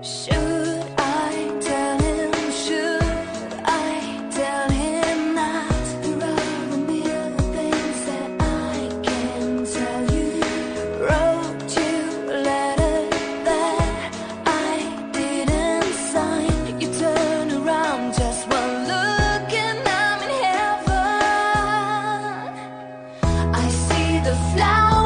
Should I tell him? Should I tell him not? There are a million things that I can tell you. Wrote you a letter that I didn't sign. You turn around just one look and I'm in heaven. I see the flowers